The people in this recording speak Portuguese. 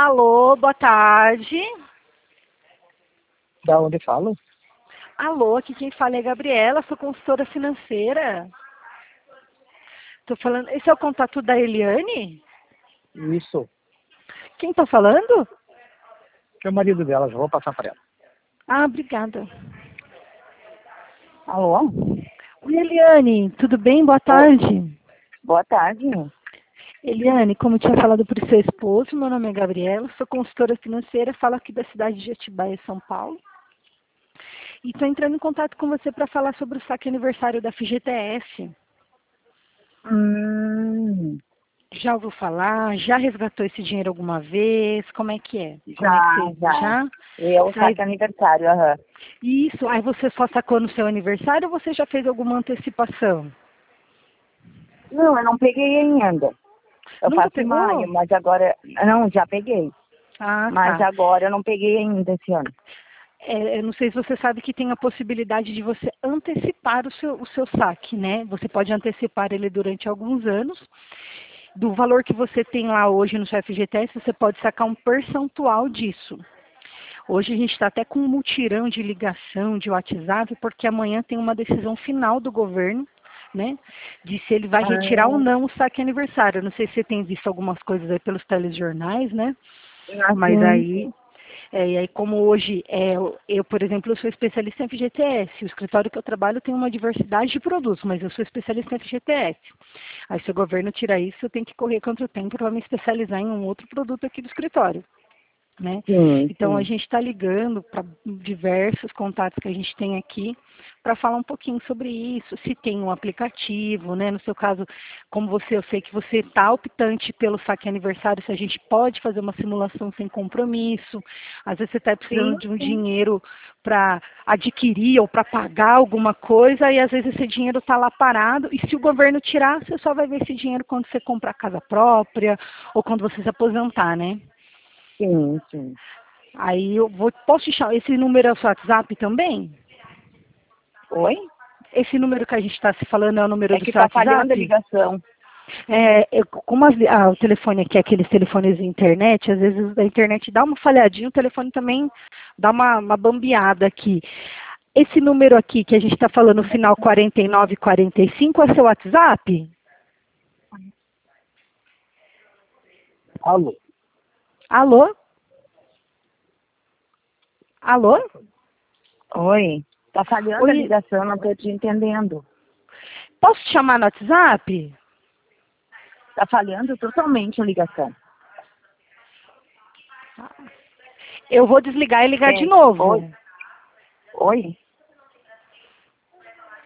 Alô, boa tarde. Da onde falo? Alô, aqui quem fala é a Gabriela, sou consultora financeira. Tô falando, esse é o contato da Eliane? Isso. Quem tá falando? Que é o marido dela, já vou passar para ela. Ah, obrigada. Alô? Oi, Eliane, tudo bem? Boa tarde. Boa tarde. Eliane, como eu tinha falado para o seu esposo, meu nome é Gabriela, sou consultora financeira, falo aqui da cidade de Atibaia, São Paulo. E estou entrando em contato com você para falar sobre o saque aniversário da FGTS. Já ouviu falar? Já resgatou esse dinheiro alguma vez? Como é que é? Como é que você... Já. Eu saque aniversário, aham. Isso. Aí você só sacou no seu aniversário ou você já fez alguma antecipação? Não, eu não peguei ainda. Eu Nunca faço em pegou? maio, mas agora... Não, já peguei. Ah, Mas tá. agora eu não peguei ainda esse ano. Eu não sei se você sabe que tem a possibilidade de você antecipar o seu saque, né? Você pode antecipar ele durante alguns anos. Do valor que você tem lá hoje no seu FGTS, você pode sacar um percentual disso. Hoje a gente está até com um mutirão de ligação, de WhatsApp, porque amanhã tem uma decisão final do governo, né? De se ele vai retirar ou não o saque aniversário. Eu não sei se você tem visto algumas coisas aí pelos telejornais, né? Mas aí, e aí como hoje, eu, por exemplo, eu sou especialista em FGTS. O escritório que eu trabalho tem uma diversidade de produtos, mas eu sou especialista em FGTS. Aí se o governo tira isso, eu tenho que correr contra o tempo para me especializar em um outro produto aqui do escritório. Né? Então a gente está ligando para diversos contatos que a gente tem aqui para falar um pouquinho sobre isso, se tem um aplicativo, né? No seu caso, como você, eu sei que você está optante pelo saque aniversário, se a gente pode fazer uma simulação sem compromisso, às vezes você está precisando de um dinheiro para adquirir ou para pagar alguma coisa e às vezes esse dinheiro está lá parado e se o governo tirar, você só vai ver esse dinheiro quando você comprar casa própria ou quando você se aposentar, né? Sim. Aí posso te chamar, esse número é o seu WhatsApp também? Oi? Esse número que a gente está se falando é o número É do que seu tá falhando a WhatsApp? ligação. Como o telefone aqui é aqueles telefones de internet, às vezes a internet dá uma falhadinha, o telefone também dá uma bambeada aqui. Esse número aqui que a gente está falando, no final 4945, é seu WhatsApp? Alô? Alô? Alô? Oi? Tá falhando a Oi, ligação, não tô te entendendo. posso te chamar no WhatsApp? Tá falhando totalmente a ligação. Eu vou desligar e ligar de Oi? novo. Oi?